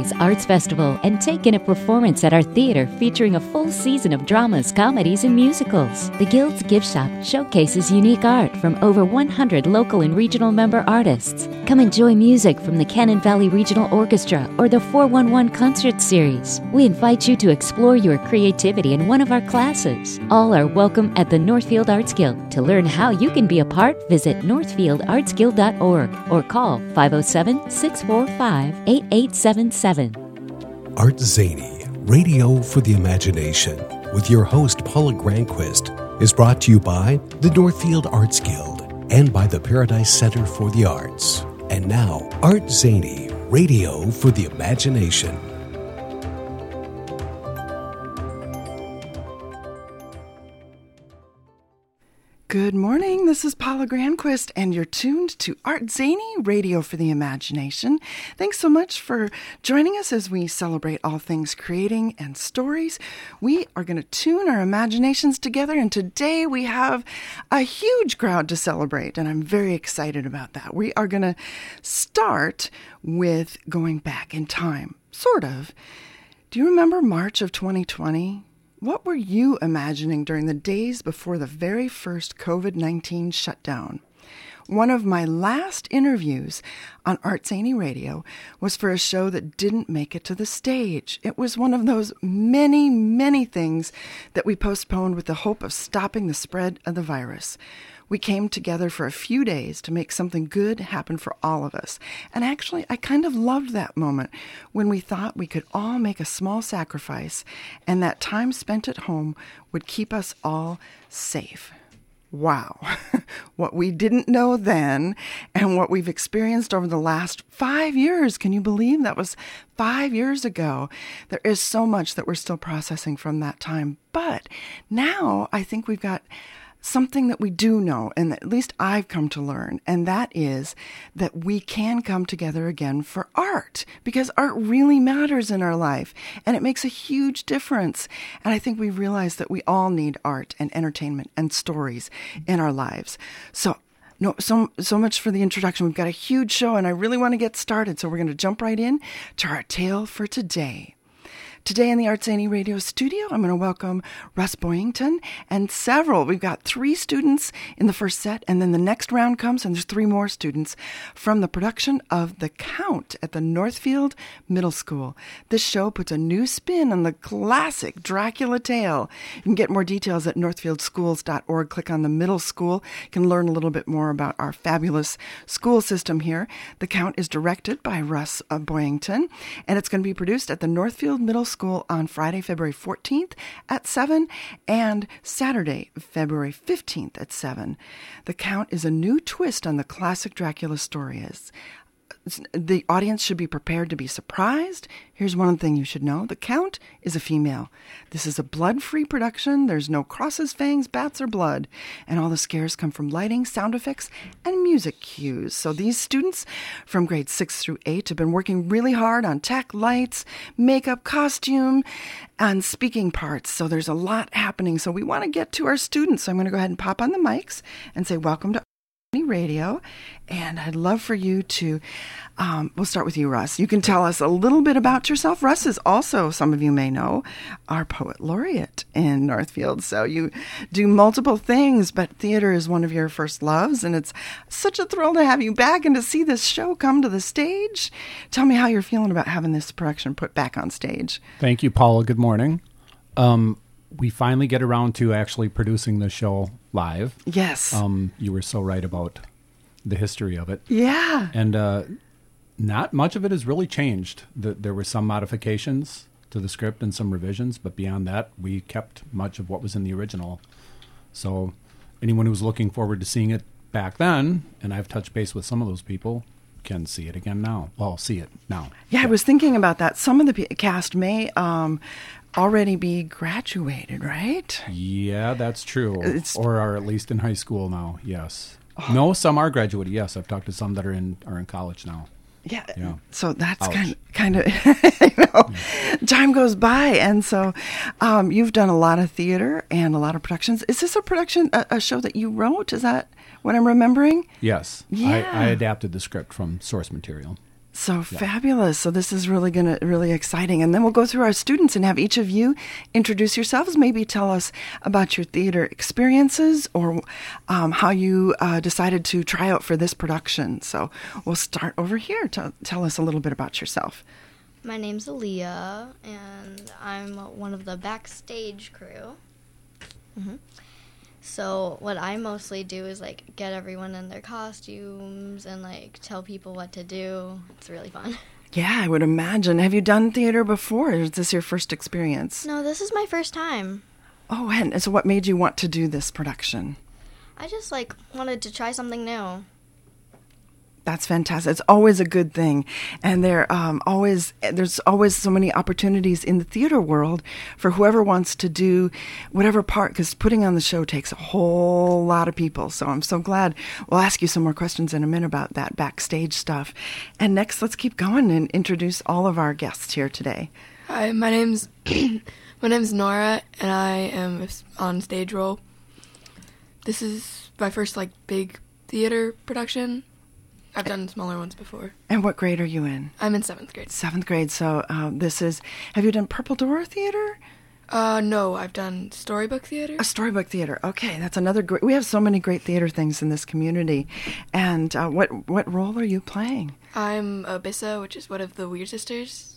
Springs Arts Festival and take in a performance at our theater featuring a full season of dramas, comedies, and musicals. The Guild's Gift Shop showcases unique art from over 100 local and regional member artists. Come enjoy music from the Cannon Valley Regional Orchestra or the 411 Concert Series. We invite you to explore your creativity in one of our classes. All are welcome at the Northfield Arts Guild. To learn how you can be a part, visit northfieldartsguild.org or call 507-645-8877. Art Zany, Radio for the Imagination, with your host Paula Granquist, is brought to you by the Northfield Arts Guild and by the Paradise Center for the Arts. And now, Art Zany, Radio for the Imagination. Good morning, this is Paula Granquist, and you're tuned to Art Zany, Radio for the Imagination. Thanks so much for joining us as we celebrate all things creating and stories. We are going to tune our imaginations together, and today we have a huge crowd to celebrate, and I'm very excited about that. We are going to start with going back in time, sort of. Do you remember March of 2020? What were you imagining during the days before the very first COVID-19 shutdown? One of my last interviews on Art Zany Radio was for a show that didn't make it to the stage. It was one of those many, many things that we postponed with the hope of stopping the spread of the virus. We came together for a few days to make something good happen for all of us. And actually, I kind of loved that moment when we thought we could all make a small sacrifice and that time spent at home would keep us all safe. Wow. What we didn't know then and what we've experienced over the last 5 years. Can you believe that was 5 years ago? There is so much that we're still processing from that time. But now I think we've got something that we do know, and at least I've come to learn, and that is that we can come together again for art, because art really matters in our life, and it makes a huge difference. And I think we realize that we all need art and entertainment and stories in our lives. So much for the introduction. We've got a huge show, and I really want to get started, so we're going to jump right in to our tale for today. Today in the Art Zany Radio studio, I'm going to welcome Russ Boyington and we've got 3 students in the first set, and then the next round comes, and there's 3 more students from the production of The Count at the Northfield Middle School. This show puts a new spin on the classic Dracula tale. You can get more details at northfieldschools.org. Click on the middle school. You can learn a little bit more about our fabulous school system here. The Count is directed by Russ Boyington, and it's going to be produced at the Northfield Middle School on Friday, February 14th at 7 and Saturday, February 15th at 7. The Count is a new twist on the classic Dracula story. The audience should be prepared to be surprised. Here's one thing you should know. The Count is a female. This is a blood-free production. There's no crosses, fangs, bats, or blood. And all the scares come from lighting, sound effects, and music cues. So these students from grades 6 through 8 have been working really hard on tech, lights, makeup, costume, and speaking parts. So there's a lot happening. So we want to get to our students. So I'm going to go ahead and pop on the mics and say welcome to Radio, and I'd love for you to, we'll start with you, Russ. You can tell us a little bit about yourself. Russ is also, some of you may know, our poet laureate in Northfield, so you do multiple things, but theater is one of your first loves, and it's such a thrill to have you back and to see this show come to the stage. Tell me how you're feeling about having this production put back on stage. Thank you, Paula. Good morning. We finally get around to actually producing the show live. Yes. You were so right about the history of it. Yeah. And not much of it has really changed. There were some modifications to the script and some revisions, but beyond that, we kept much of what was in the original. So anyone who's looking forward to seeing it back then, and I've touched base with some of those people, can see it again now. Well, see it now. Yeah, I was thinking about that. Some of the cast may already be graduated, right? Yeah, that's true. Or are at least in high school now, yes. Oh. No, some are graduated, yes. I've talked to some that are in college now. Yeah. So that's kind of time goes by. And so you've done a lot of theater and a lot of productions. Is this a production, a show that you wrote? Is that what I'm remembering? Yes. Yeah. I adapted the script from source material. So fabulous. So this is really exciting. And then we'll go through our students and have each of you introduce yourselves, maybe tell us about your theater experiences or how you decided to try out for this production. So we'll start over here. Tell us a little bit about yourself. My name's Aaliyah, and I'm one of the backstage crew. Mm-hmm. So what I mostly do is, like, get everyone in their costumes and, like, tell people what to do. It's really fun. Yeah, I would imagine. Have you done theater before, or is this your first experience? No, this is my first time. Oh, and so what made you want to do this production? I just, like, wanted to try something new. That's fantastic. It's always a good thing. And there's always so many opportunities in the theater world for whoever wants to do whatever part, because putting on the show takes a whole lot of people. So I'm so glad. We'll ask you some more questions in a minute about that backstage stuff. And next, let's keep going and introduce all of our guests here today. Hi, my name's Nora, and I am on stage role. This is my first, like, big theater production. I've done smaller ones before. And what grade are you in? I'm in 7th grade. 7th grade. So have you done Purple Door Theater? No, I've done Storybook Theater. A Storybook Theater. Okay, that's another great. We have so many great theater things in this community. And what role are you playing? I'm Abyssa, which is one of the Weird Sisters.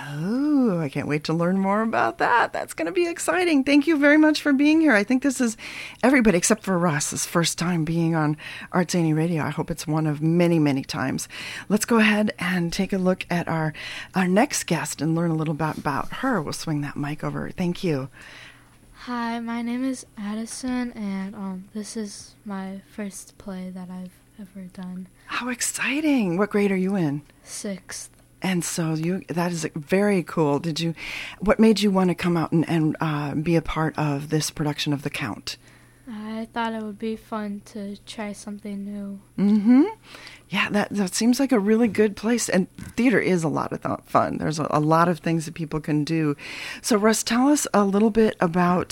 Oh, I can't wait to learn more about that. That's going to be exciting. Thank you very much for being here. I think this is everybody except for Russ's first time being on Art Zany Radio. I hope it's one of many, many times. Let's go ahead and take a look at our next guest and learn a little bit about her. We'll swing that mic over. Thank you. Hi, my name is Addison, and this is my first play that I've ever done. How exciting. What grade are you in? 6th. And so that is very cool. What made you want to come out and be a part of this production of The Count? I thought it would be fun to try something new. Mm-hmm. Yeah, that seems like a really good place. And theater is a lot of fun. There's a lot of things that people can do. So, Russ, tell us a little bit about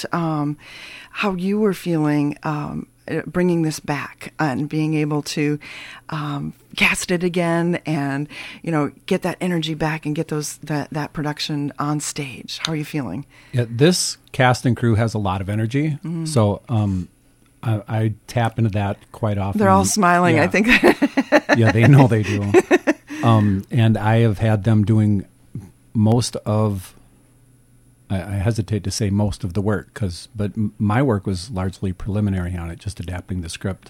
how you were feeling bringing this back and being able to cast it again and, get that energy back and get that production on stage. How are you feeling? Yeah, this cast and crew has a lot of energy. Mm-hmm. So I tap into that quite often. They're all smiling, yeah. I think. Yeah, they know they do. And I have had them doing most of, I hesitate to say most of the work, but my work was largely preliminary on it, just adapting the script.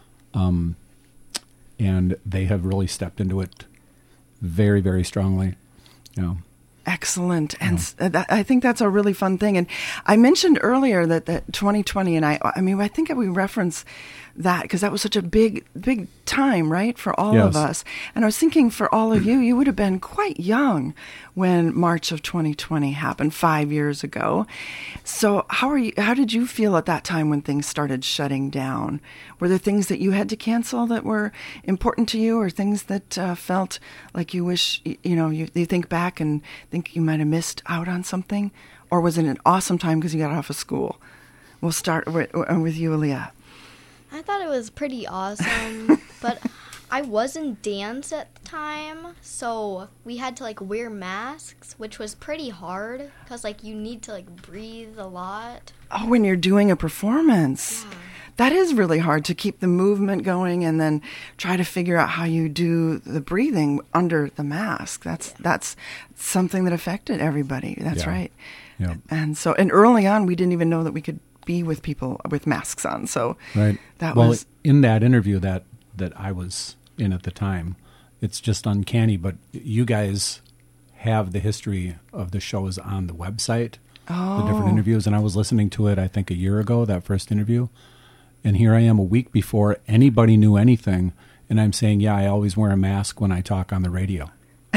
And they have really stepped into it very, very strongly. Excellent. And I think that's a really fun thing. And I mentioned earlier that 2020, and I think we reference that because that was such a big time, right, for all of us. And I was thinking for all of you would have been quite young when March of 2020 happened 5 years ago. So how did you feel at that time when things started shutting down? Were there things that you had to cancel that were important to you, or things that felt like you wish, you think back and think you might have missed out on something? Or was it an awesome time because you got off of school? We'll start with you, Aaliyah. I thought it was pretty awesome, but I was in dance at the time, so we had to, like, wear masks, which was pretty hard, because, like, you need to, like, breathe a lot. Oh, when you're doing a performance. Yeah. That is really hard to keep the movement going and then try to figure out how you do the breathing under the mask. That's something that affected everybody. That's right. Yeah. And early on, we didn't even know that we could be with people with masks on. So that was in that interview that I was in at the time. It's just uncanny, but you guys have the history of the shows on the website, the different interviews, and I was listening to it, I think, a year ago, that first interview, and here I am a week before anybody knew anything, and I'm saying, I always wear a mask when I talk on the radio.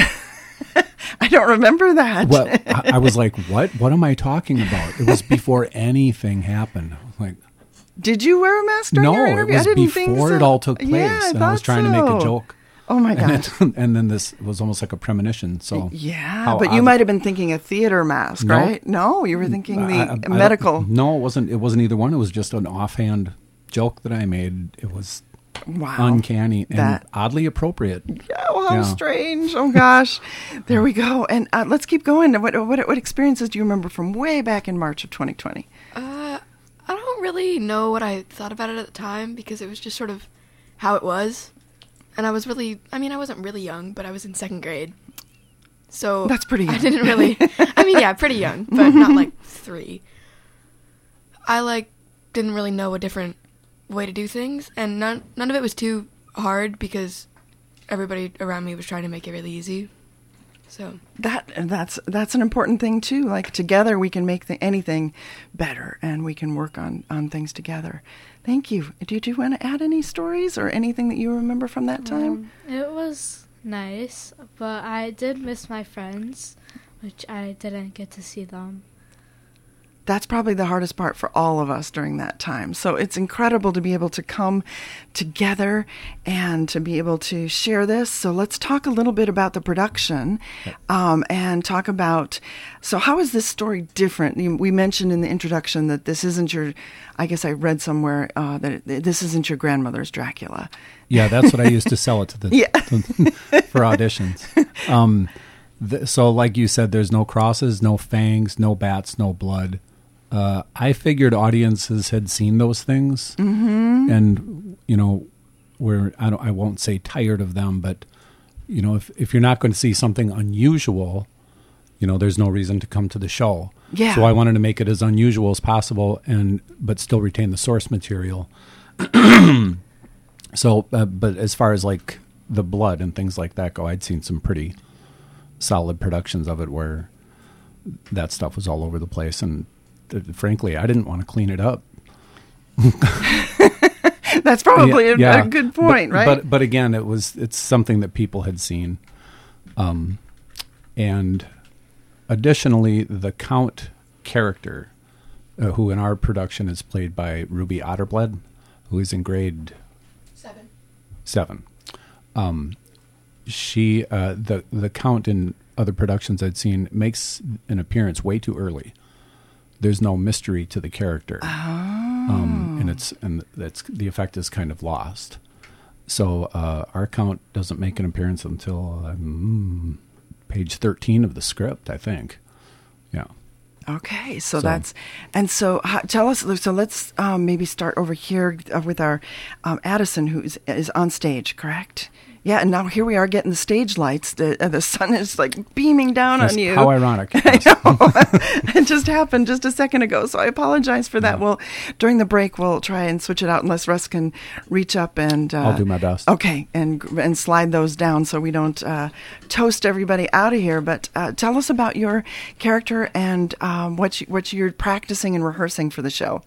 I don't remember that. Well, I was like, what? What am I talking about? It was before anything happened. Like, did you wear a mask during your interview? No, it was before it all took place. Yeah, and I was trying to make a joke. Oh, my God. And then this was almost like a premonition. So but you might have been thinking a theater mask, right? No, you were thinking the medical. No, it wasn't. It wasn't either one. It was just an offhand joke that I made. It was Wow. uncanny and oddly appropriate. Yeah, well, how strange. Oh, gosh. There we go. And let's keep going. What experiences do you remember from way back in March of 2020? I don't really know what I thought about it at the time because it was just sort of how it was. And I wasn't really young, but I was in 2nd grade. So that's pretty young. I didn't really, pretty young, but not like 3. I didn't really know a different way to do things, and none of it was too hard because everybody around me was trying to make it really easy. So that's an important thing too. Like together we can make anything better, and we can work on things together. Thank you. Did you want to add any stories or anything that you remember from that time? It was nice, but I did miss my friends, which I didn't get to see them. That's probably the hardest part for all of us during that time. So it's incredible to be able to come together and to be able to share this. So let's talk a little bit about the production and talk about, so how is this story different? We mentioned in the introduction that this isn't I guess I read somewhere that this isn't your grandmother's Dracula. Yeah, that's what I used to sell it to for auditions. So like you said, there's no crosses, no fangs, no bats, no blood. I figured audiences had seen those things, and I won't say tired of them, but if you're not going to see something unusual, there's no reason to come to the show. Yeah. So I wanted to make it as unusual as possible, but still retain the source material. So, but as far as like the blood and things like that go, I'd seen some pretty solid productions of it where that stuff was all over the place, and frankly, I didn't want to clean it up. That's probably a good point, right? But again, it's something that people had seen, and additionally, the Count character, who in our production is played by Ruby Otterbled, who is in grade 7. She, the Count in other productions I'd seen, makes an appearance way too early. There's no mystery to the character, and the effect is kind of lost. So our Count doesn't make an appearance until page 13 of the script, I think. Yeah. Okay, so tell us. So let's maybe start over here with our Addison, who is on stage, correct? Yeah, and now here we are getting the stage lights. The sun is like beaming down on you. How ironic. I know. It just happened just a second ago, so I apologize for that. Well, during the break, we'll try and switch it out unless Russ can reach up and... I'll do my best. Okay, and slide those down so we don't toast everybody out of here. But tell us about your character and what you're practicing and rehearsing for the show.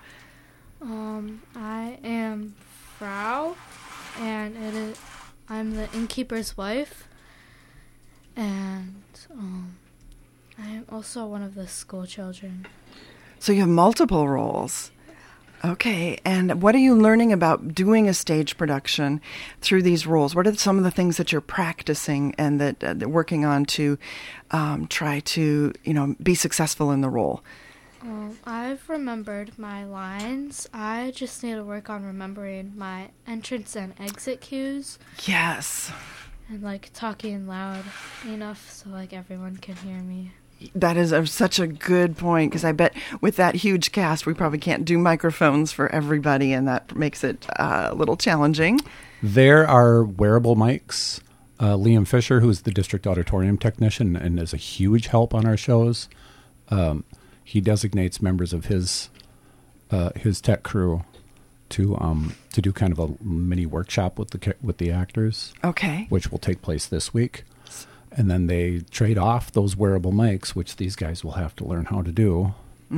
I am Frau, and I'm the innkeeper's wife, and I am also one of the school children. So you have multiple roles. Okay, and what are you learning about doing a stage production through these roles? What are some of the things that you're practicing and that working on to try to be successful in the role? I've remembered my lines. I just need to work on remembering my entrance and exit cues. Yes. And talking loud enough so everyone can hear me. That is such a good point, because I bet with that huge cast, we probably can't do microphones for everybody, and that makes it a little challenging. There are wearable mics. Liam Fisher, who's the district auditorium technician and is a huge help on our shows, he designates members of his tech crew to do kind of a mini workshop with the actors. Okay. Which will take place this week. And then they trade off those wearable mics, which these guys will have to learn how to do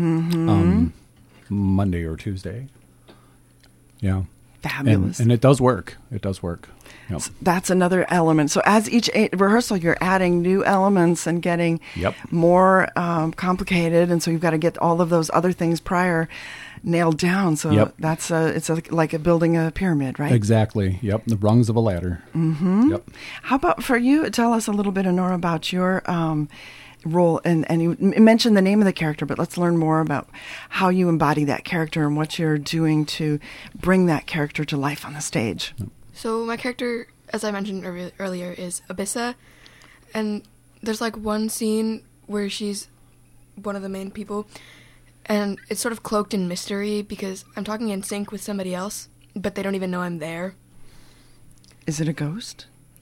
Monday or Tuesday. Yeah. Fabulous. And it does work. It does work. Yep. So that's another element. So as each rehearsal, you're adding new elements and getting more complicated. And so you've got to get all of those other things prior nailed down. So that's it's like building a pyramid, right? Exactly. Yep. The rungs of a ladder. Mm-hmm. Yep. How about for you? Tell us a little bit, Nora, about your role. And you mentioned the name of the character, but let's learn more about how you embody that character and what you're doing to bring that character to life on the stage. So my character, as I mentioned earlier, is Abyssa, and there's like one scene where she's one of the main people, and it's sort of cloaked in mystery because I'm talking in sync with somebody else, but they don't even know I'm there. Is it a ghost?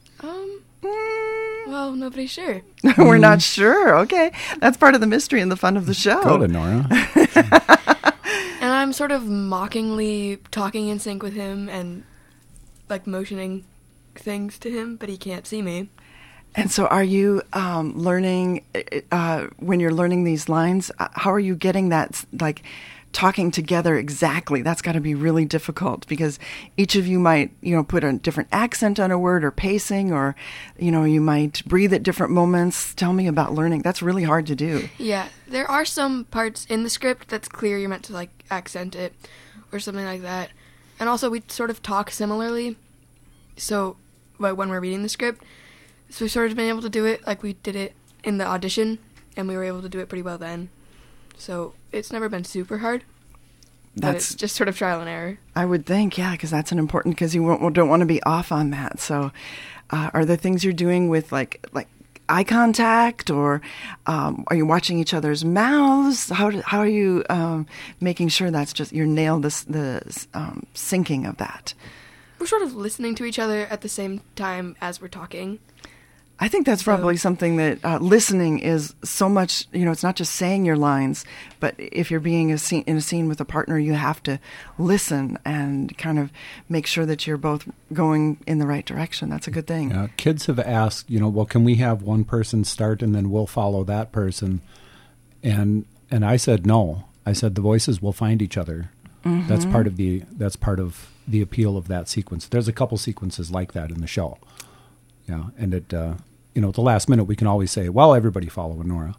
Well, nobody's sure. We're not sure. Okay. That's part of the mystery and the fun of the show. Go to Nora. And I'm sort of mockingly talking in sync with him and like motioning things to him, but he can't see me. And so are you learning, when you're learning these lines, how are you getting that, like, talking together exactly? That's got to be really difficult because each of you might, put a different accent on a word or pacing, or, you might breathe at different moments. Tell me about learning. That's really hard to do. Yeah, there are some parts in the script that's clear you're meant to, like, accent it or something like that. And also we sort of talk similarly, so when we're reading the script. So we've sort of been able to do it like we did it in the audition, and we were able to do it pretty well then. So it's never been super hard. But it's just sort of trial and error. I would think, yeah, because that's an important, because you don't want to be off on that. So are there things you're doing with like eye contact, or are you watching each other's mouths? How are you making sure that's just, you nail the syncing of that? We're sort of listening to each other at the same time as we're talking. I think that's probably something that listening is so much, it's not just saying your lines, but if you're being in a scene with a partner, you have to listen and kind of make sure that you're both going in the right direction. That's a good thing. Kids have asked, well, can we have one person start and then we'll follow that person? And I said no. I said the voices will find each other. Mm-hmm. That's part of the appeal of that sequence. There's a couple sequences like that in the show. Yeah, and at the last minute we can always say, well, everybody follow Nora.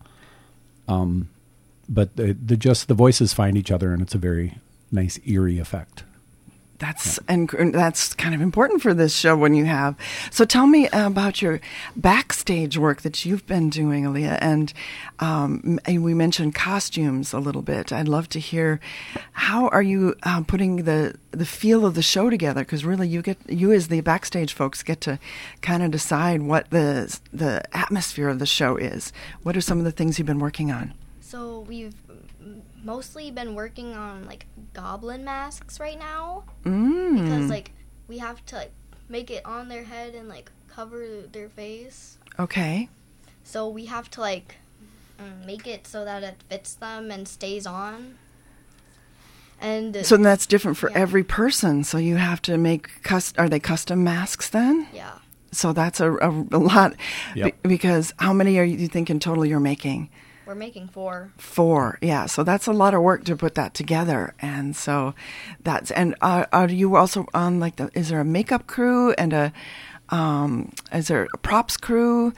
But the voices find each other, and it's a very nice eerie effect. And that's kind of important for this show when you have. So tell me about your backstage work that you've been doing, Aaliyah. And we mentioned costumes a little bit. I'd love to hear, how are you putting the feel of the show together? Because really, you as the backstage folks get to kind of decide what the atmosphere of the show is. What are some of the things you've been working on? So we've mostly been working on like goblin masks right now, because like we have to like make it on their head and like cover their face. Okay. So we have to like make it so that it fits them and stays on. And so that's different for every person. So you have to make are they custom masks then? Yeah. So that's a lot. Yep. Because how many are you think in total you're making? We're making 4. 4, yeah. So that's a lot of work to put that together. And so are you also on is there a makeup crew and is there a props crew?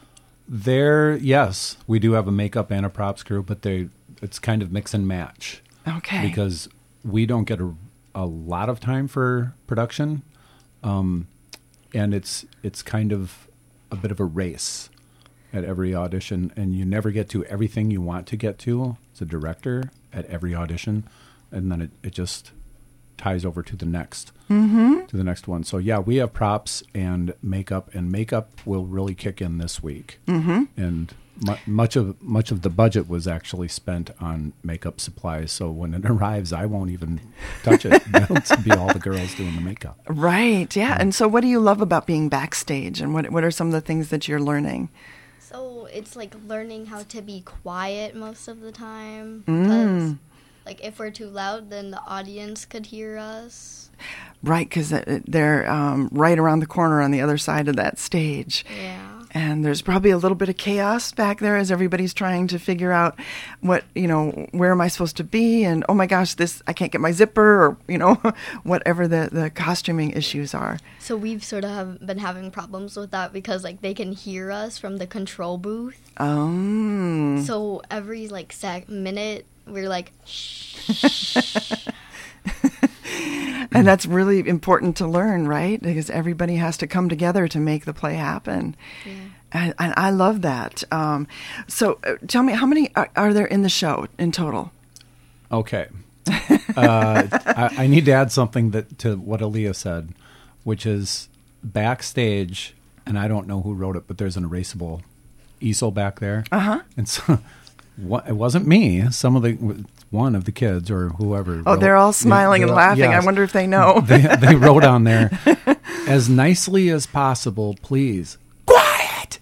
Yes, we do have a makeup and a props crew, but it's kind of mix and match. Okay. Because we don't get a lot of time for production, and it's kind of a bit of a race at every audition, and you never get to everything you want to get to as a director at every audition, and then it just ties over to the next one. So yeah, we have props and makeup will really kick in this week. Mm-hmm. And much of the budget was actually spent on makeup supplies. So when it arrives, I won't even touch it. It'll be all the girls doing the makeup. Right. Yeah. And so, what do you love about being backstage, and what are some of the things that you're learning? So it's like learning how to be quiet most of the time, because like if we're too loud, then the audience could hear us. Right, because they're right around the corner on the other side of that stage. Yeah. And there's probably a little bit of chaos back there as everybody's trying to figure out where am I supposed to be? And, oh my gosh, I can't get my zipper, or, whatever the costuming issues are. So we've sort of been having problems with that because, like, they can hear us from the control booth. Oh. So every, like, minute, we're like, shh. And that's really important to learn, right? Because everybody has to come together to make the play happen. Yeah. And I love that. So tell me, how many are there in the show in total? Okay. I need to add something to what Aaliyah said. which is backstage, and I don't know who wrote it, but there's an erasable easel back there. And so it wasn't me. One of the kids or whoever. Oh, they're all smiling and laughing. Yes. I wonder if they know. They wrote on there, as nicely as possible, please. Quiet!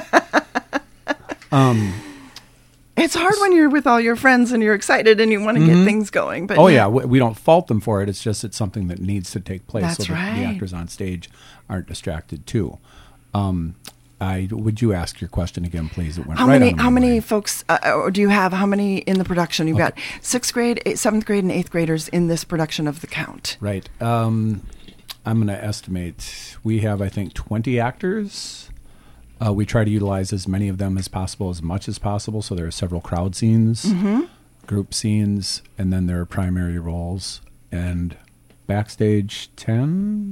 It's hard when you're with all your friends and you're excited and you want to get things going. But we don't fault them for it. It's just something that needs to take place That's so that the right. actors on stage aren't distracted too. Would you ask your question again, please? It went How right many? on my How many brain. folks do you have? How many in the production? You've got 6th grade, 7th grade, and 8th graders in this production of The Count. Right. I'm going to estimate we have, I think, 20 actors. We try to utilize as many of them as possible, as much as possible. So there are several crowd scenes, group scenes, and then there are primary roles. And backstage, 10,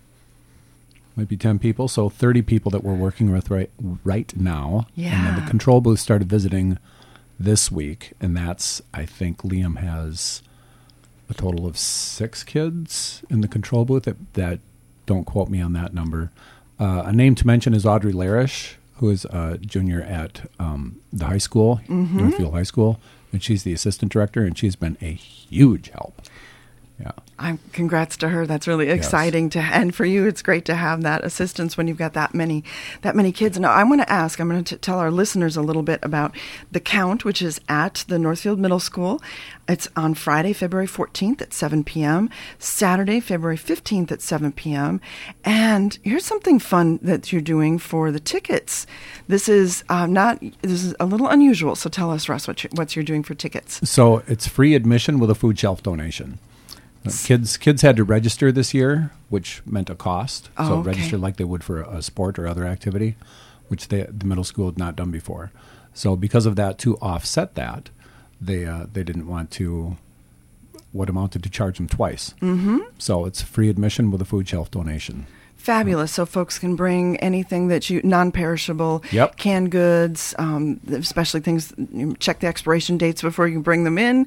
might be 10 people. So 30 people that we're working with right now. Yeah. And then the control booth started visiting this week. And that's, I think Liam has a total of 6 kids in the control booth. That don't quote me on that number. A name to mention is Audrey Larish, who is a junior at the high school, Northfield High School, and she's the assistant director, and she's been a huge help. Yeah. Congrats to her. That's really exciting and for you, it's great to have that assistance when you've got that many kids. Now, I want to ask. I'm going to tell our listeners a little bit about The Count, which is at the Northfield Middle School. It's on Friday, February 14th at 7 p.m., Saturday, February 15th at 7 p.m. And here's something fun that you're doing for the tickets. This is This is a little unusual. So tell us, Russ, what you're doing for tickets. So it's free admission with a food shelf donation. Kids had to register this year, which meant a cost. So register like they would for a sport or other activity, which the middle school had not done before. So because of that, to offset that, they didn't want to what amounted to charge them twice. So it's free admission with a food shelf donation. Fabulous. So folks can bring anything that non-perishable, canned goods, especially things, check the expiration dates before you bring them in.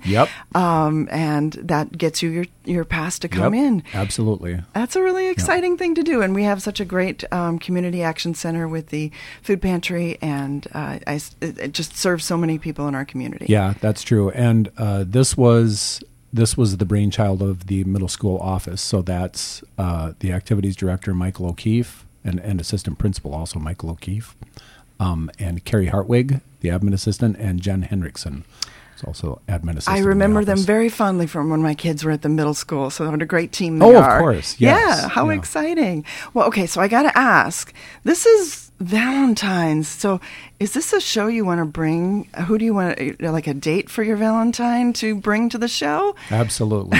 And that gets you your pass to come in. Absolutely. That's a really exciting thing to do. And we have such a great community action center with the food pantry, and it just serves so many people in our community. Yeah, that's true. And this was the brainchild of the middle school office. So that's the activities director, Michael O'Keefe, and assistant principal also, Michael O'Keefe, and Carrie Hartwig, the admin assistant, and Jen Hendrickson, who's also admin assistant. I in the remember them office. very fondly from when my kids were at the middle school. So what a great team they are. Oh, of course. Yes. Yeah, how exciting. Well, okay, so I got to ask, this is Valentine's. So is this a show you want to bring? Who do you want to, like a date for your Valentine to bring to the show? Absolutely.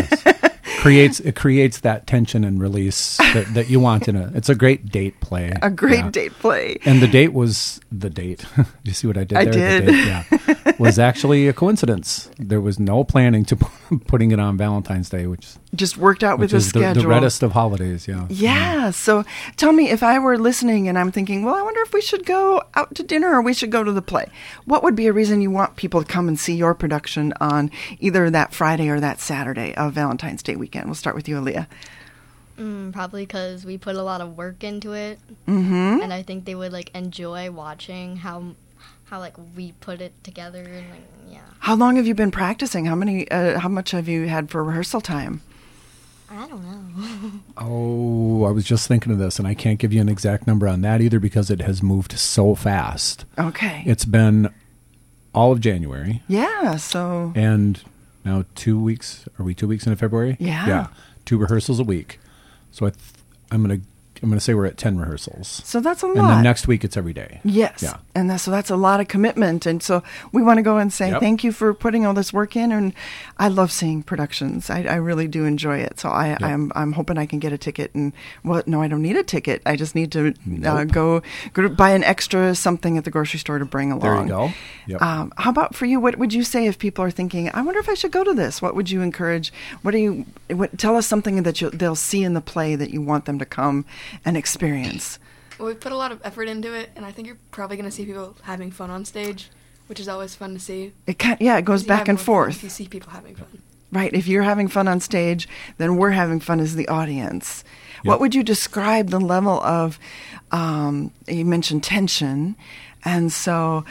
Yes. It creates that tension and release that you want it's a great date play. A great date play. And the date was the date. You see what I did there? I did. The date, was actually a coincidence. There was no planning to putting it on Valentine's Day, which just worked out with the is schedule. the reddest of holidays. Yeah. So tell me, if I were listening and I'm thinking, well, I wonder if we should go out to dinner or we should go to the play. What would be a reason you want people to come and see your production on either that Friday or that Saturday of Valentine's Day weekend? We'll start with you, Aaliyah. Probably because we put a lot of work into it, and I think they would enjoy watching how we put it together, and How long have you been practicing? How much have you had for rehearsal time? I don't know. Oh, I was just thinking of this, and I can't give you an exact number on that either because it has moved so fast. Okay. It's been all of January. Yeah, so... And now 2 weeks. Are we 2 weeks into February? Yeah. Yeah. 2 rehearsals a week. So I'm gonna say we're at 10 rehearsals. So that's a lot. And then next week it's every day. Yes. Yeah. And so that's a lot of commitment. And so we want to go and say thank you for putting all this work in. And I love seeing productions. I really do enjoy it. So I'm hoping I can get a ticket. And no, I don't need a ticket. I just need to go to buy an extra something at the grocery store to bring along. There you go. Yep. How about for you? What would you say if people are thinking, I wonder if I should go to this? What would you encourage? Tell us something that they'll see in the play that you want them to come and experience. Well, we've put a lot of effort into it, and I think you're probably going to see people having fun on stage, which is always fun to see. It goes back and forth. If you see people having fun. Right. If you're having fun on stage, then we're having fun as the audience. Yep. What would you describe the level of, you mentioned tension, and so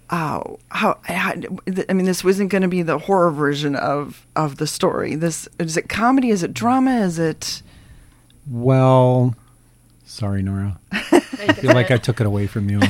this wasn't going to be the horror version of the story. Is it comedy? Is it drama? Is it... Well, sorry, Nora. I feel like I took it away from you.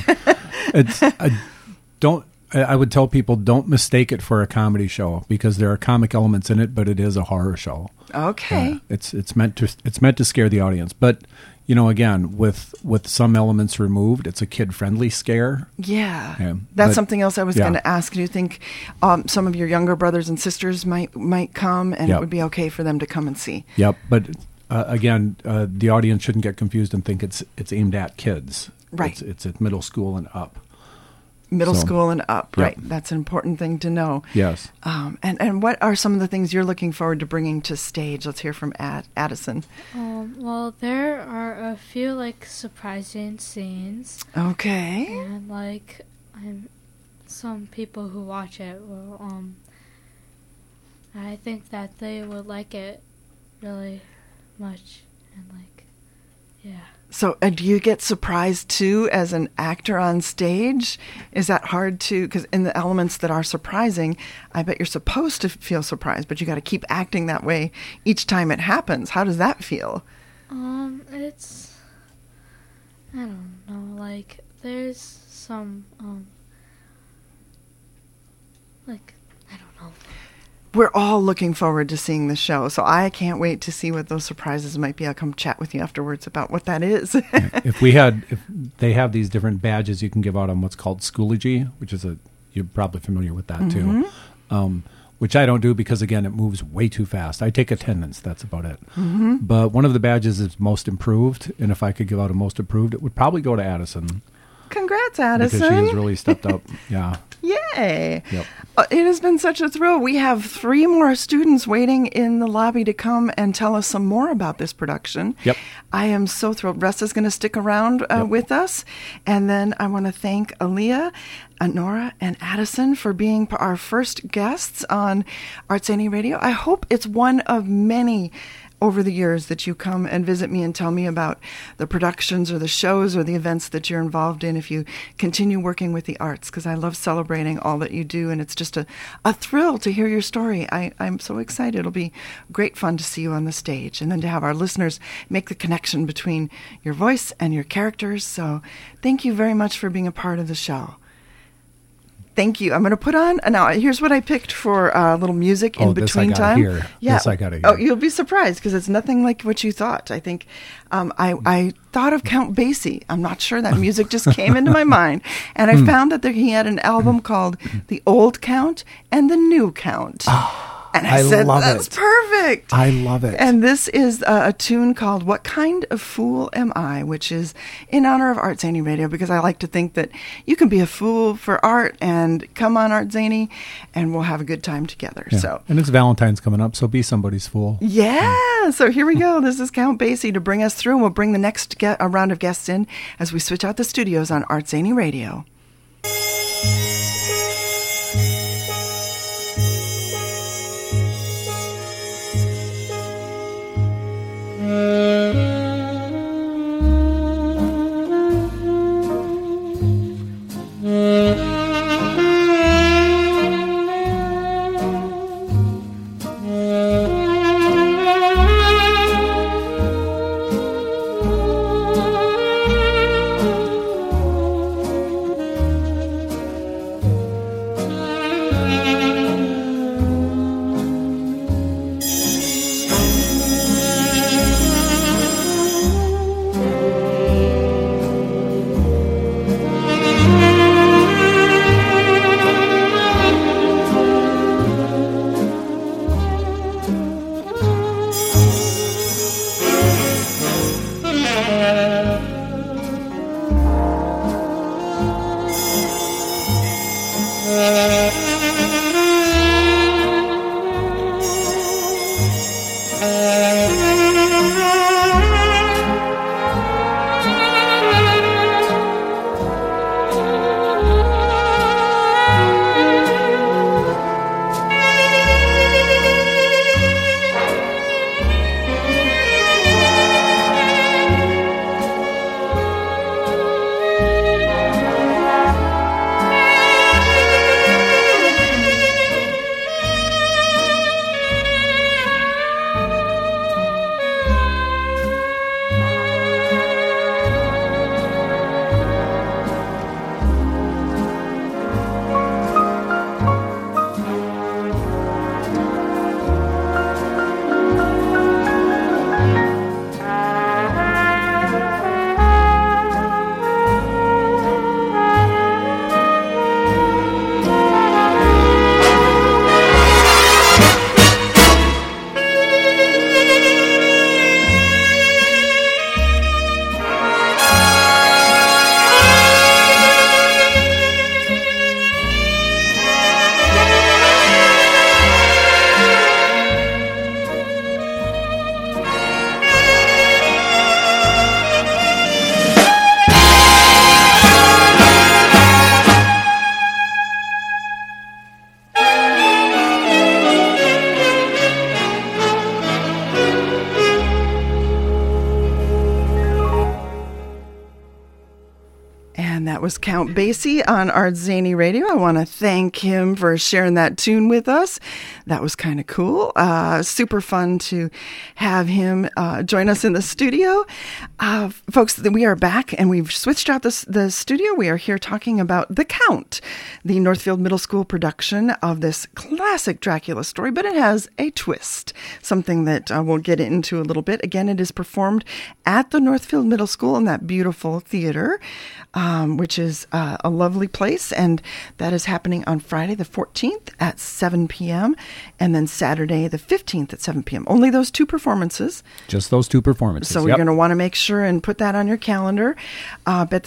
I would tell people, don't mistake it for a comedy show, because there are comic elements in it, but it is a horror show. Okay. It's meant to scare the audience, but again, with some elements removed, it's a kid-friendly scare. Yeah. That's something else I was going to ask. Do you think some of your younger brothers and sisters might come, and it would be okay for them to come and see? Yep. But again, the audience shouldn't get confused and think it's aimed at kids. Right. It's at middle school and up. Middle school and up, Yep. right. That's an important thing to know. Yes. And what are some of the things you're looking forward to bringing to stage? Let's hear from Addison. Well, there are a few surprising scenes, Okay. and some people who watch it will I think that they would like it really much, and yeah. So do you get surprised too as an actor on stage? Is that hard to, because in the elements that are surprising, I bet you're supposed to feel surprised, but you got to keep acting that way each time it happens. How does that feel? It's, I don't know, there's some, I don't know. We're all looking forward to seeing the show, so I can't wait to see what those surprises might be. I'll come chat with you afterwards about what that is. If they have these different badges you can give out on what's called Schoology, which is you're probably familiar with that too, which I don't do because, again, it moves way too fast. I take attendance, that's about it. Mm-hmm. But one of the badges is most improved, and if I could give out a most improved, it would probably go to Addison. Congrats, Addison. Because she has really stepped up, yeah. Yay! Yep. It has been such a thrill. We have 3 more students waiting in the lobby to come and tell us some more about this production. Yep. I am so thrilled. Russ is going to stick around with us. And then I want to thank Aaliyah, Nora, and Addison for being our first guests on Arts Zany Radio. I hope it's one of many over the years that you come and visit me and tell me about the productions or the shows or the events that you're involved in if you continue working with the arts, because I love celebrating all that you do, and it's just a thrill to hear your story. I'm so excited. It'll be great fun to see you on the stage and then to have our listeners make the connection between your voice and your characters. So thank you very much for being a part of the show. Thank you. I'm going to put on, now here's what I picked for a little music in between time. This I gotta hear. Oh, you'll be surprised because it's nothing like what you thought. I think I thought of Count Basie. I'm not sure, that music just came into my mind. And I found that he had an album called The Old Count and The New Count. And I said, that's perfect. I love it. And this is a tune called What Kind of Fool Am I, which is in honor of Arts Zany Radio, because I like to think that you can be a fool for art and come on Arts Zany and we'll have a good time together. Yeah. So, and it's Valentine's coming up, so be somebody's fool. Yeah. So here we go. This is Count Basie to bring us through. We'll bring the next a round of guests in as we switch out the studios on Arts Zany Radio. was Count Basie on Art Zany Radio. I want to thank him for sharing that tune with us. That was kind of cool. Super fun to have him join us in the studio. Folks, we are back and we've switched out the studio. We are here talking about The Count, the Northfield Middle School production of this classic Dracula story, but it has a twist, something that we'll get into a little bit. Again, it is performed at the Northfield Middle School in that beautiful theater, which is a lovely place, and that is happening on Friday the 14th at 7 p.m. and then Saturday the 15th at 7 p.m. Only those two performances. Just those two performances. So you're going to want to make sure and put that on your calendar. But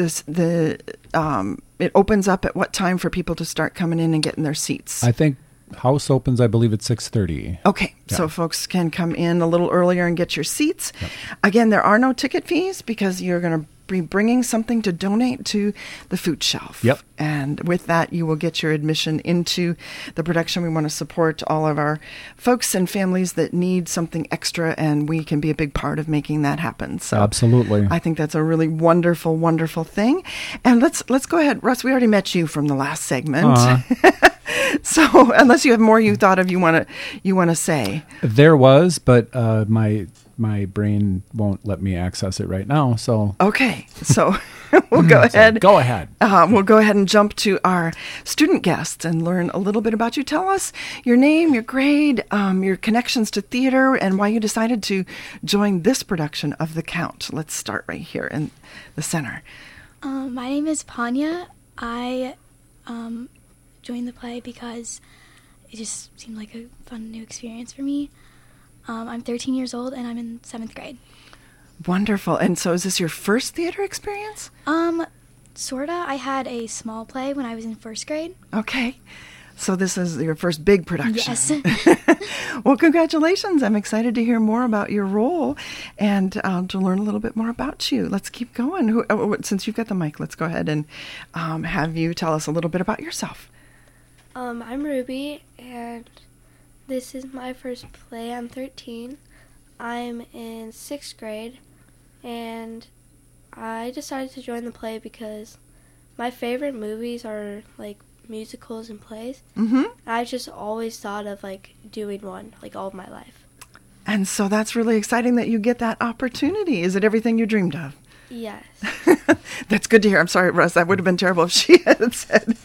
it opens up at what time for people to start coming in and getting their seats? I think house opens, I believe, at 6:30. Okay, Yeah. so folks can come in a little earlier and get your seats. Yep. Again, there are no ticket fees because you're going to be bringing something to donate to the food shelf. Yep. And with that, you will get your admission into the production. We want to support all of our folks and families that need something extra, and we can be a big part of making that happen. So Absolutely. I think that's a really wonderful, wonderful thing. And let's go ahead. Russ, we already met you from the last segment. So unless you have more you thought of you want to say. There was, but my brain won't let me access it right now. So Okay, so we'll go ahead. Go ahead. We'll go ahead and jump to our student guests and learn a little bit about you. Tell us your name, your grade, your connections to theater, and why you decided to join this production of The Count. Let's start right here in the center. My name is Panya. I joined the play because it just seemed like a fun new experience for me. I'm 13 years old and I'm in 7th grade. Wonderful. And so is this your first theater experience? Sorta. I had a small play when I was in 1st grade. Okay. So this is your first big production. Yes. Well, congratulations. I'm excited to hear more about your role and to learn a little bit more about you. Let's keep going. Since you've got the mic, let's go ahead and have you tell us a little bit about yourself. I'm Ruby, and this is my first play. I'm 13. I'm in 6th grade, and I decided to join the play because my favorite movies are, like, musicals and plays. Mm-hmm. I just always thought of, like, doing one, like, all of my life. And so that's really exciting that you get that opportunity. Is it everything you dreamed of? Yes. That's good to hear. I'm sorry, Russ. That would have been terrible if she had said.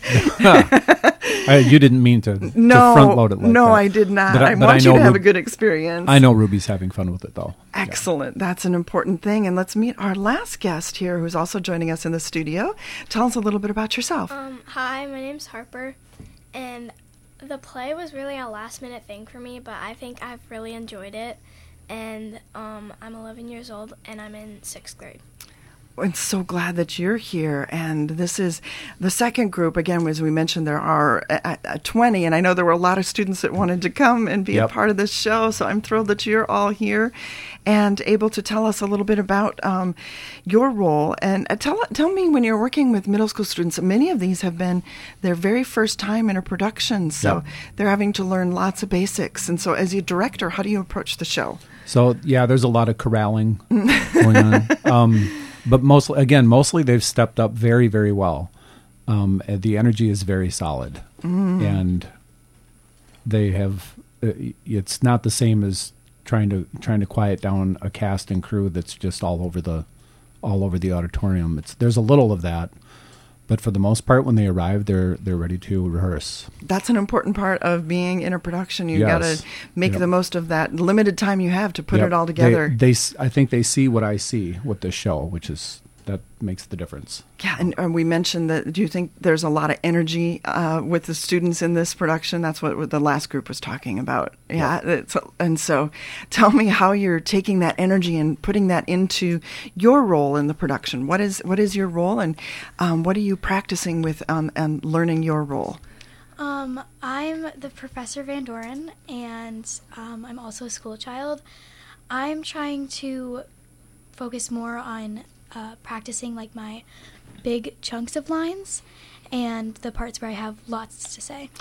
You didn't mean to front load it like that. No, I did not. I want you to have a good experience. I know Ruby's having fun with it, though. Excellent. Yeah. That's an important thing. And let's meet our last guest here who's also joining us in the studio. Tell us a little bit about yourself. Hi, my name's Harper, and the play was really a last-minute thing for me, but I think I've really enjoyed it. And I'm 11 years old, and I'm in 6th grade. I'm so glad that you're here. And this is the second group. Again, as we mentioned, there are 20, and I know there were a lot of students that wanted to come and be a part of this show. So I'm thrilled that you're all here and able to tell us a little bit about your role. And tell me, when you're working with middle school students, many of these have been their very first time in a production. So they're having to learn lots of basics. And so as a director, how do you approach the show? So, there's a lot of corralling going on. But mostly they've stepped up very, very well. The energy is very solid, and they have. It's not the same as trying to quiet down a cast and crew that's just all over the auditorium. There's a little of that, but for the most part, when they arrive, they're ready to rehearse. That's an important part of being in a production. You got to make the most of that limited time you have to put it all together. I think they see what I see with this show, that makes the difference. Yeah, and we mentioned that. Do you think there's a lot of energy with the students in this production? That's what the last group was talking about. Yeah, and so tell me how you're taking that energy and putting that into your role in the production. What is your role, and what are you practicing with and learning your role? I'm the Professor Van Doren, and I'm also a school child. I'm trying to focus more on practicing like my big chunks of lines and the parts where I have lots to say.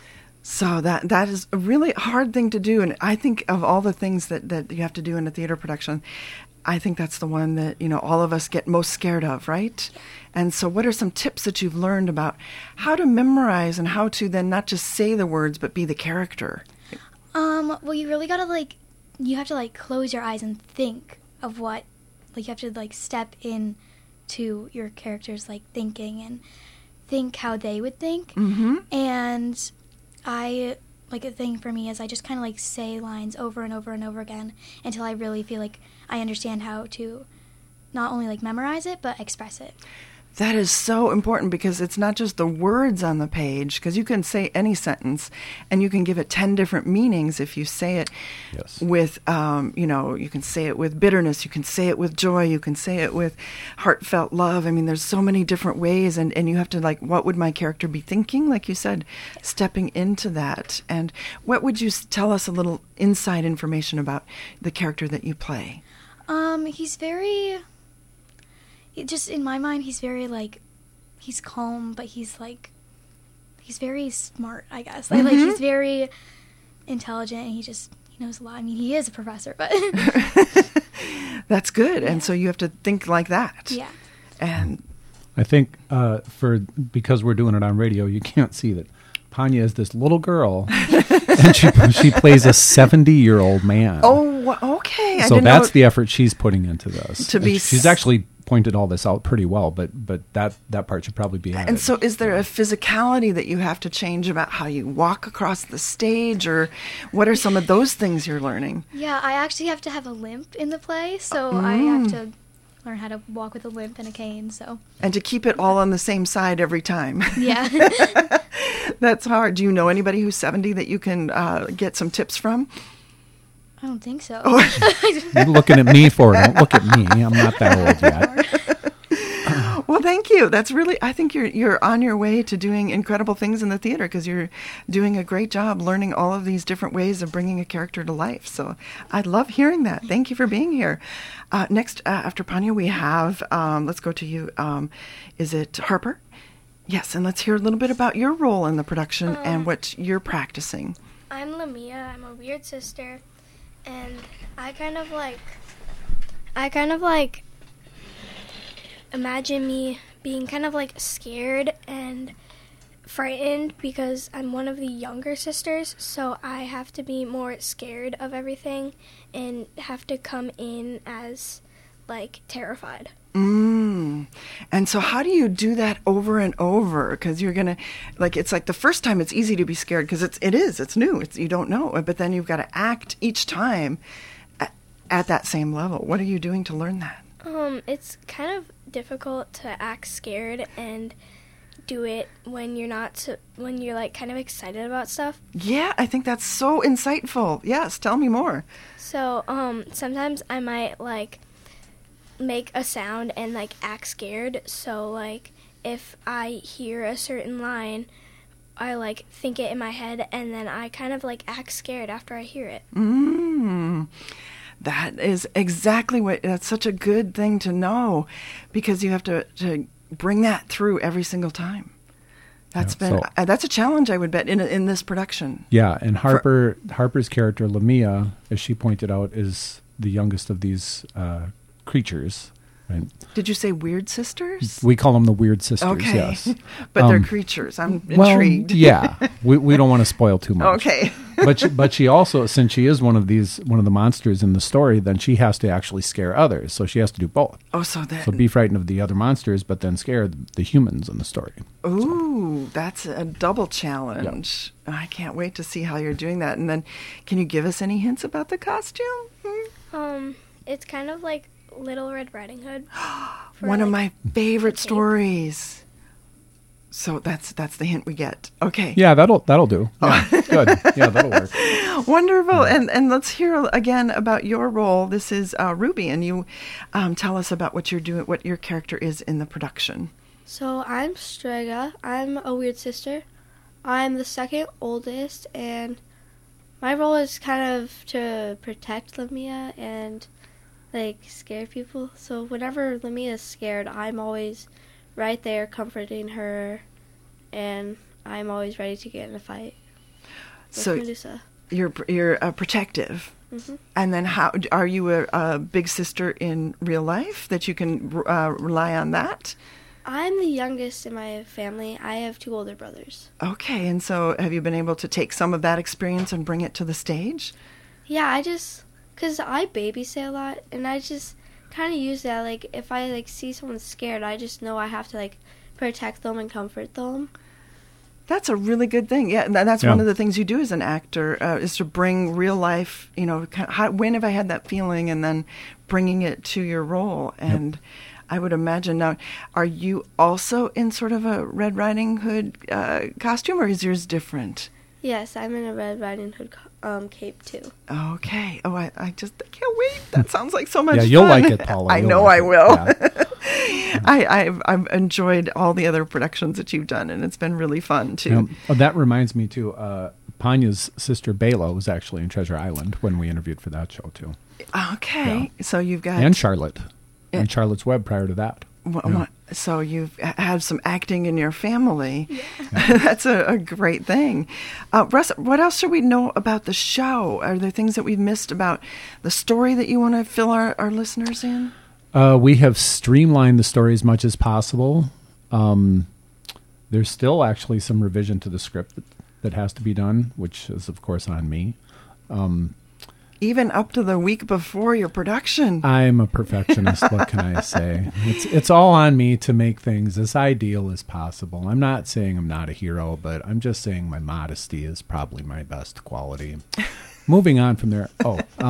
So that is a really hard thing to do. And I think of all the things that you have to do in a theater production, I think that's the one that, all of us get most scared of, right? And so what are some tips that you've learned about how to memorize and how to then not just say the words, but be the character? Well, you really gotta, you have to, close your eyes and think of what, you have to, step in to your character's, thinking and think how they would think. Mm-hmm. And a thing for me is I just kind of, say lines over and over and over again until I really feel like I understand how to not only, memorize it, but express it. That is so important because it's not just the words on the page, because you can say any sentence and you can give it 10 different meanings if you say it with, you can say it with bitterness, you can say it with joy, you can say it with heartfelt love. I mean, there's so many different ways, and you have to, what would my character be thinking? Like you said, stepping into that. And what would you tell us a little inside information about the character that you play? He's very... Just in my mind, he's very, he's calm, but he's very smart, I guess. Mm-hmm. He's very intelligent, and he knows a lot. I mean, he is a professor, but... That's good, yeah. And so you have to think like that. Yeah. And I think because we're doing it on radio, you can't see that Panya is this little girl, and she plays a 70-year-old man. Oh, okay. So that's the effort she's putting into this. She's actually pointed all this out pretty well, but that part should probably be added. And so is there a physicality that you have to change about how you walk across the stage, or what are some of those things you're learning? Yeah, I actually have to have a limp in the play, so I have to learn how to walk with a limp and a cane. So and to keep it all on the same side every time. Yeah. That's hard. Do you know anybody who's 70 that you can get some tips from? I don't think so. You're looking at me for it. Don't look at me. I'm not that old yet. Well, thank you. That's really, I think you're on your way to doing incredible things in the theater, because you're doing a great job learning all of these different ways of bringing a character to life. So I love hearing that. Thank you for being here. Next, after Panya, we have, let's go to you. Is it Harper? Yes, and let's hear a little bit about your role in the production and what you're practicing. I'm Lamia. I'm a weird sister, and I kind of imagine me being kind of scared and frightened because I'm one of the younger sisters, so I have to be more scared of everything and have to come in as terrified. And so how do you do that over and over? Because you're going to, it's the first time it's easy to be scared because it's new. You don't know. But then you've got to act each time at that same level. What are you doing to learn that? It's kind of difficult to act scared and do it when you're not, when you're kind of excited about stuff. Yeah, I think that's so insightful. Yes, tell me more. So, sometimes I might make a sound and act scared. So if I hear a certain line, I think it in my head, and then I kind of act scared after I hear it. That is exactly that's such a good thing to know, because you have to bring that through every single time. That's a challenge, I would bet, in this production. Yeah, and Harper's character Lamia, as she pointed out, is the youngest of these creatures. Right? Did you say weird sisters? We call them the weird sisters. Okay. Yes, but they're creatures. I'm intrigued. Yeah, we don't want to spoil too much. Okay. but she also, since she is one of the monsters in the story, then she has to actually scare others. So she has to do both. Oh, so be frightened of the other monsters, but then scare the humans in the story. Ooh, that's a double challenge. Yep. I can't wait to see how you're doing that. And then, can you give us any hints about the costume? It's kind of like Little Red Riding Hood. One of my favorite stories. So that's the hint we get. Okay. Yeah, that'll do. Yeah, good. Yeah, that'll work. Wonderful. Yeah. And let's hear again about your role. This is Ruby, and you tell us about what you're doing, what your character is in the production. So I'm Strega. I'm a weird sister. I'm the second oldest, and my role is kind of to protect Lamia and scare people. So whenever Lamia is scared, I'm always right there comforting her, and I'm always ready to get in a fight. with Medusa. You're protective. Mm-hmm. And then how are you a big sister in real life that you can rely on that? I'm the youngest in my family. I have 2 older brothers. Okay, and so have you been able to take some of that experience and bring it to the stage? Yeah, because I babysit a lot, and I just kind of use that. Like, if I, like, see someone scared, I just know I have to, like, protect them and comfort them. That's a really good thing. Yeah, and that's one of the things you do as an actor is to bring real life, when have I had that feeling, and then bringing it to your role. And I would imagine now, are you also in sort of a Red Riding Hood costume, or is yours different? Yes, I'm in a Red Riding Hood cape too. Okay. Oh, I can't wait. That sounds like so much fun. You'll like it, Paula. I know I will. Yeah. I've enjoyed all the other productions that you've done, and it's been really fun too. That reminds me too. Panya's sister Bela was actually in Treasure Island when we interviewed for that show too. Okay, so you've got and Charlotte and Charlotte's Web prior to that. So you've had some acting in your family. Yeah. That's a great thing. Russ, what else should we know about the show? Are there things that we've missed about the story that you want to fill our listeners in? We have streamlined the story as much as possible. There's still actually some revision to the script that has to be done, which is, of course, on me. Even up to the week before your production. I'm a perfectionist, what can I say? It's all on me to make things as ideal as possible. I'm not saying I'm not a hero, but I'm just saying my modesty is probably my best quality. Moving on from there.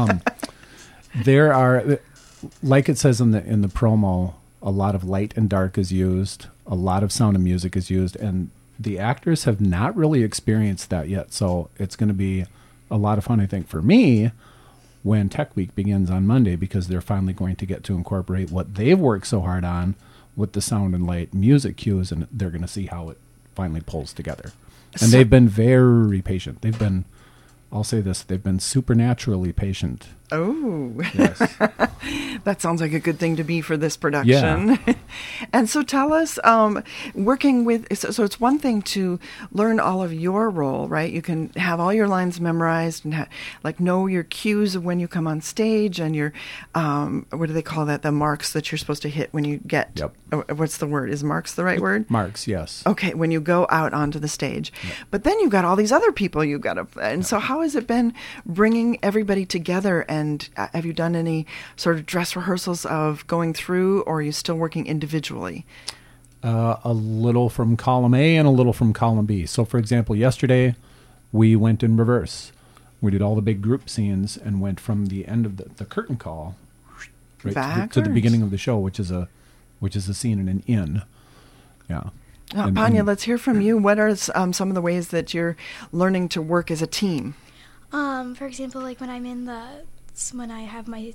There are, like it says in the promo, a lot of light and dark is used, a lot of sound and music is used, and the actors have not really experienced that yet. So it's going to be a lot of fun, I think, for me when Tech Week begins on Monday, because they're finally going to get to incorporate what they've worked so hard on with the sound and light music cues, and they're going to see how it finally pulls together. And they've been very patient. I'll say this, they've been supernaturally patient. Oh, yes. That sounds like a good thing to be for this production. Yeah. And so tell us, working with, so it's one thing to learn all of your role, right? You can have all your lines memorized and know your cues of when you come on stage and your, what do they call that? The marks that you're supposed to hit when you get, what's the word? Is marks the right word? Marks, yes. Okay, when you go out onto the stage. Yep. But then you've got all these other people you've got to, and so how has it been bringing everybody together? And have you done any sort of dress rehearsals of going through, or are you still working individually? A little from column A and a little from column B. So, for example, yesterday we went in reverse. We did all the big group scenes and went from the end of the curtain call right to the beginning of the show, which is a scene in an inn. Yeah. Panya, let's hear from you. What are some of the ways that you're learning to work as a team? For example, like when I have my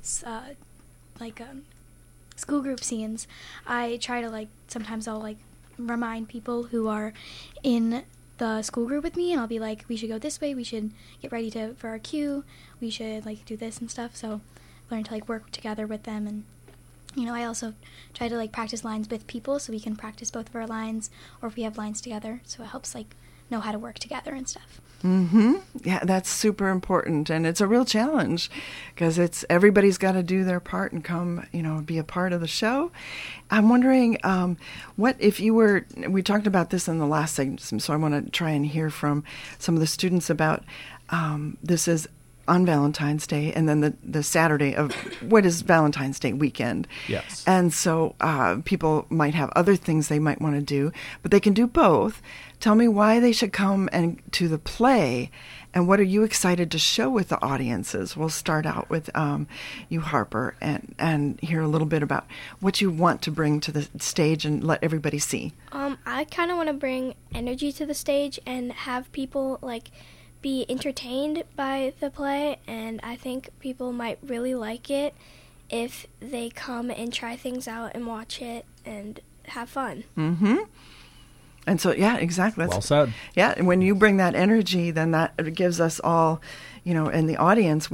school group scenes, I try to sometimes I'll remind people who are in the school group with me, and I'll be like, we should go this way, we should get ready for our cue, we should do this and stuff. So learn to work together with them, and I also try to practice lines with people so we can practice both of our lines, or if we have lines together, so it helps know how to work together and stuff. Mm-hmm. Yeah, that's super important, and it's a real challenge because everybody's got to do their part and come, be a part of the show. I'm wondering, what if you were? We talked about this in the last segment, so I want to try and hear from some of the students about this is on Valentine's Day, and then the Saturday of what is Valentine's Day weekend. Yes. And so people might have other things they might want to do, but they can do both. Tell me why they should come to the play, and what are you excited to show with the audiences? We'll start out with you, Harper, and hear a little bit about what you want to bring to the stage and let everybody see. I kind of want to bring energy to the stage and have people be entertained by the play, and I think people might really like it if they come and try things out and watch it and have fun. Mm-hmm. And so, yeah, exactly. Well said. Yeah, and when you bring that energy, then that gives us all, in the audience, we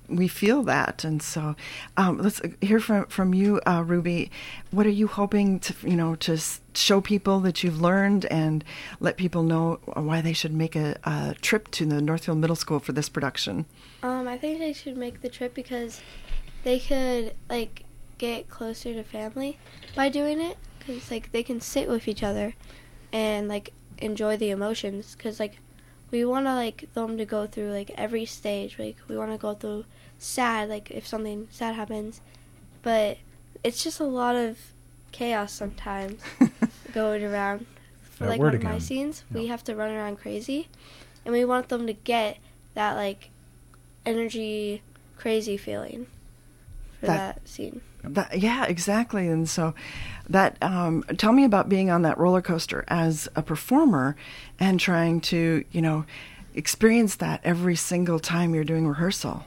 we feel that. And so let's hear from you, Ruby. What are you hoping to show people that you've learned and let people know why they should make a trip to the Northfield Middle School for this production? I think they should make the trip because they could get closer to family by doing it, because they can sit with each other and enjoy the emotions, because we want to them to go through every stage. We want to go through sad, if something sad happens, but it's just a lot of chaos sometimes going around. For one of my scenes, we have to run around crazy, and we want them to get that energy crazy feeling for that scene. Yeah, exactly. And so that tell me about being on that roller coaster as a performer and trying to, experience that every single time you're doing rehearsal.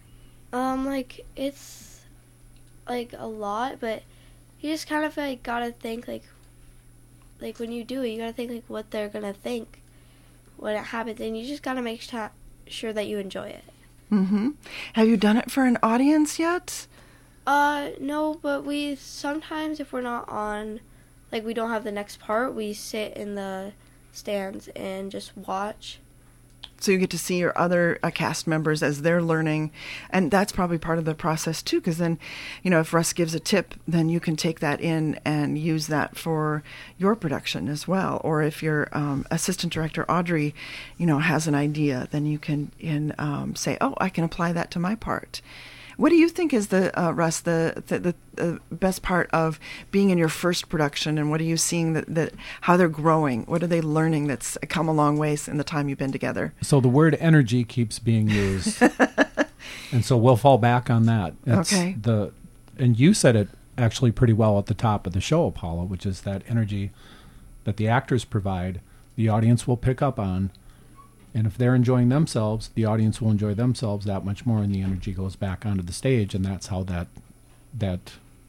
It's a lot, but you just kind of gotta think when you do it, you gotta think what they're gonna think when it happens, and you just gotta make sure that you enjoy it. Mm-hmm. Have you done it for an audience yet? No, but we sometimes, if we're not on, we don't have the next part, we sit in the stands and just watch. So you get to see your other cast members as they're learning, and that's probably part of the process too, because then, if Russ gives a tip, then you can take that in and use that for your production as well. Or if your assistant director, Audrey, has an idea, then you can say, oh, I can apply that to my part. What do you think is Russ, the best part of being in your first production, and what are you seeing that how they're growing? What are they learning that's come a long ways in the time you've been together? So the word energy keeps being used, and so we'll fall back on that. Okay. And you said it actually pretty well at the top of the show, Paula, which is that energy that the actors provide, the audience will pick up on. And if they're enjoying themselves, the audience will enjoy themselves that much more, and the energy goes back onto the stage, and that's how that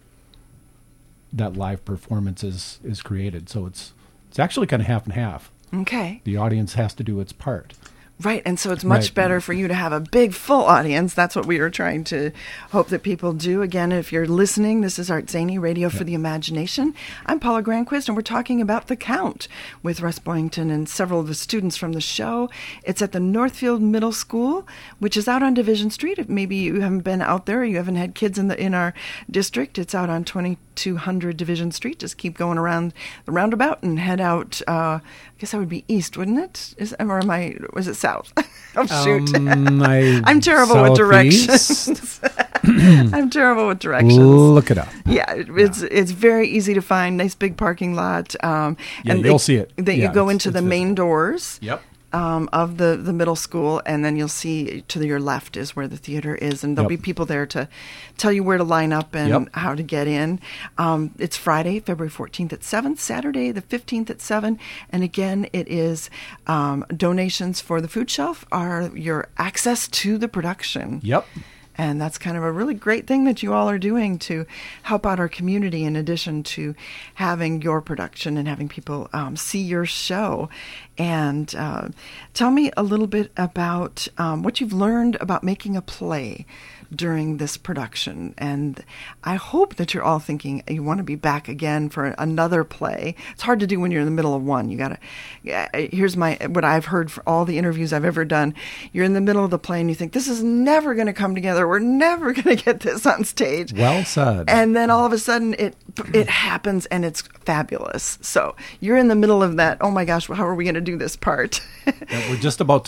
live performance is created. So it's actually kind of half and half. Okay. The audience has to do its part. Right, and so it's much better for you to have a big, full audience. That's what we are trying to hope that people do. Again, if you're listening, this is Art Zany, Radio for the Imagination. I'm Paula Granquist, and we're talking about The Count with Russ Boyington and several of the students from the show. It's at the Northfield Middle School, which is out on Division Street. If maybe you haven't been out there, or you haven't had kids in our district, it's out on 2200 Division Street. Just keep going around the roundabout and head out. I guess that would be east, wouldn't it? Was it south? Oh, shoot. I'm terrible with directions. I'm terrible with directions. Look it up. Yeah, it's very easy to find. Nice big parking lot. And you'll see it. You go into the main doors. Yep. Of the middle school, and then you'll see to your left is where the theater is, and there'll be people there to tell you where to line up and how to get in. It's Friday, February 14th at 7, Saturday the 15th at 7, and again, it is donations for the food shelf are your access to the production. Yep. And that's kind of a really great thing that you all are doing to help out our community, in addition to having your production and having people see your show. And tell me a little bit about what you've learned about making a play during this production. And I hope that you're all thinking you want to be back again for another play. It's hard to do when you're in the middle of one. Here's what I've heard for all the interviews I've ever done. You're in the middle of the play and you think, this is never going to come together. We're never going to get this on stage. Well said. And then all of a sudden it happens, and it's fabulous. So you're in the middle of that, oh my gosh, how are we going to do this part? We're just about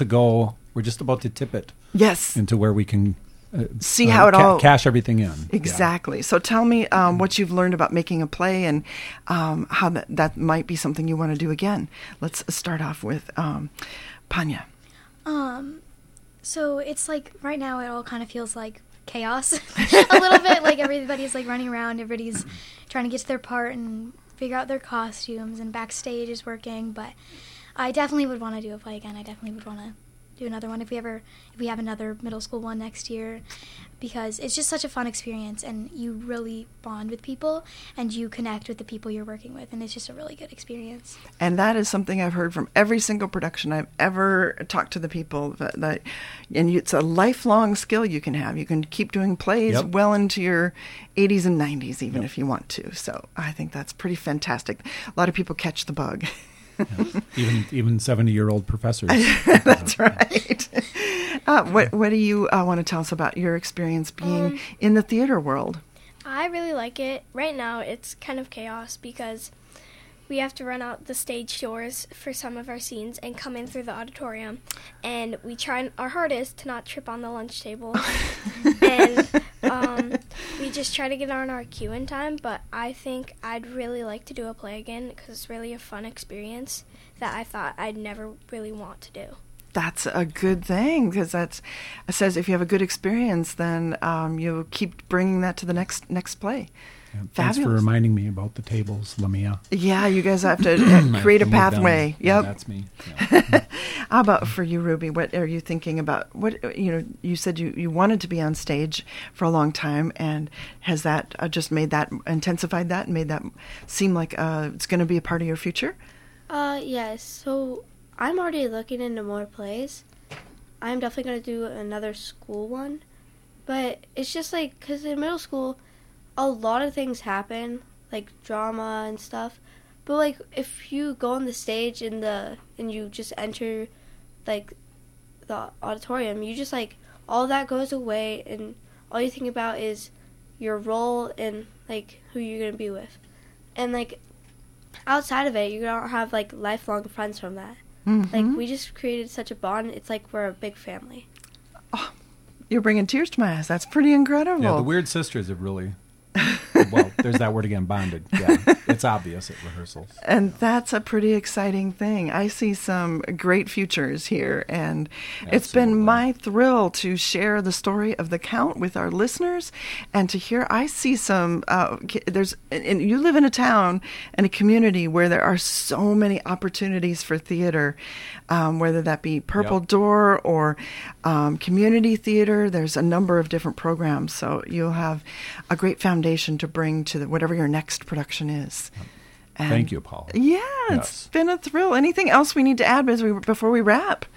to tip it. Yes. Into where we can see how it all cash everything in. Exactly. Yeah. So tell me what you've learned about making a play, and how that might be something you want to do again. Let's start off with Panya. So it's right now it all kind of feels like chaos a little bit. Everybody's running around, everybody's trying to get to their part and figure out their costumes, and backstage is working. But I definitely would want to do a play again. I definitely would want to do another one if we have another middle school one next year, because it's just such a fun experience, and you really bond with people and you connect with the people you're working with, and it's just a really good experience. And that is something I've heard from every single production I've ever talked to the people it's a lifelong skill you can have. You can keep doing plays well into your 80s and 90s even if you want to. So I think that's pretty fantastic. A lot of people catch the bug. Even 70-year-old professors. That's right. What do you want to tell us about your experience being in the theater world? I really like it. Right now, it's kind of chaos because we have to run out the stage doors for some of our scenes and come in through the auditorium. And we try our hardest to not trip on the lunch table. And we just try to get on our cue in time. But I think I'd really like to do a play again because it's really a fun experience that I thought I'd never really want to do. That's a good thing, because it says if you have a good experience, then you'll keep bringing that to the next play. Yeah, thanks for reminding me about the tables, Lamia. Yeah, you guys have to create a pathway. Yep, yeah, that's me. Yeah. How about for you, Ruby? What are you thinking about? You said you wanted to be on stage for a long time, and has that just intensified that, and made that seem like it's going to be a part of your future? Yes. So I'm already looking into more plays. I'm definitely going to do another school one, but it's just like, because in middle school, a lot of things happen, like drama and stuff. But like, if you go on the stage and you just enter like the auditorium, you just like, all that goes away, and all you think about is your role and like who you're gonna be with. And like, outside of it, you don't have like lifelong friends from that. Mm-hmm. Like, we just created such a bond. It's like we're a big family. Oh, you're bringing tears to my eyes. That's pretty incredible. Yeah, the Weird Sisters have really... Well, there's that word again, bonded. Yeah, it's obvious at rehearsals. And that's a pretty exciting thing. I see some great futures here, and It's been my thrill to share the story of The Count with our listeners, and to hear, I see some, and you live in a town and a community where there are so many opportunities for theater, whether that be Purple Door or community theater. There's a number of different programs, so you'll have a great foundation to bring to whatever your next production is. And thank you, Paul. Yeah, it's been a thrill. Anything else we need to add before we wrap?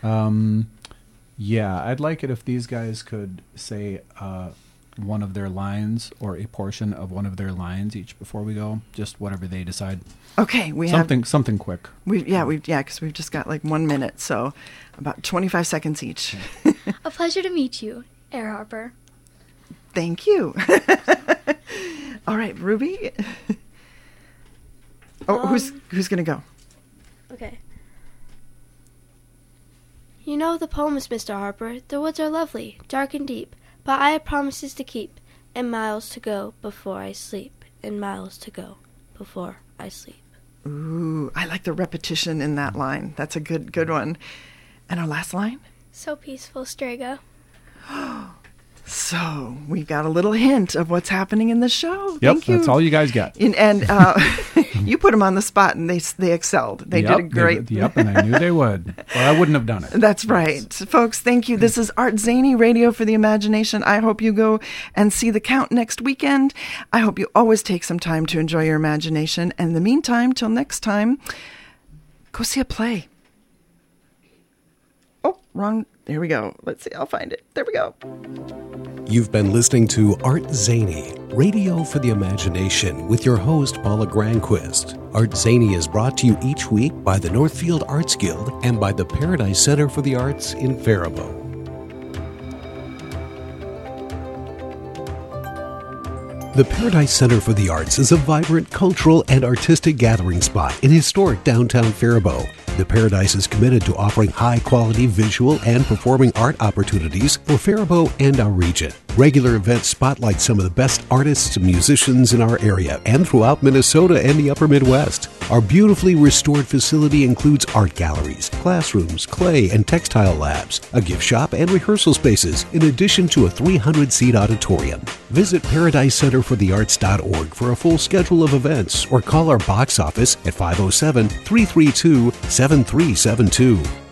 Yeah, I'd like it if these guys could say one of their lines or a portion of one of their lines each before we go, just whatever they decide. Okay, something quick. Because we've just got like 1 minute, so about 25 seconds each. A pleasure to meet you, Air Harper. Thank you. All right, Ruby. Who's going to go? Okay. You know the poems, Mr. Harper. The woods are lovely, dark and deep, but I have promises to keep, and miles to go before I sleep, and miles to go before I sleep. Ooh, I like the repetition in that line. That's a good one. And our last line? So peaceful, Strega. So we've got a little hint of what's happening in the show. Yep, Thank you. That's all you guys got. And you put them on the spot, and they excelled. They did a great. And I knew they would, or I wouldn't have done it. That's right, folks. Thank you. This is Art Zaney, Radio for the Imagination. I hope you go and see The Count next weekend. I hope you always take some time to enjoy your imagination. And in the meantime, till next time, go see a play. Oh, wrong. There we go. Let's see. I'll find it. There we go. You've been listening to Art Zaney, Radio for the Imagination, with your host, Paula Granquist. Art Zaney is brought to you each week by the Northfield Arts Guild and by the Paradise Center for the Arts in Faribault. The Paradise Center for the Arts is a vibrant cultural and artistic gathering spot in historic downtown Faribault. The Paradise is committed to offering high-quality visual and performing art opportunities for Faribault and our region. Regular events spotlight some of the best artists and musicians in our area and throughout Minnesota and the upper Midwest. Our beautifully restored facility includes art galleries, classrooms, clay and textile labs, a gift shop and rehearsal spaces, in addition to a 300-seat auditorium. Visit ParadiseCenterForTheArts.org for a full schedule of events, or call our box office at 507-332-7372.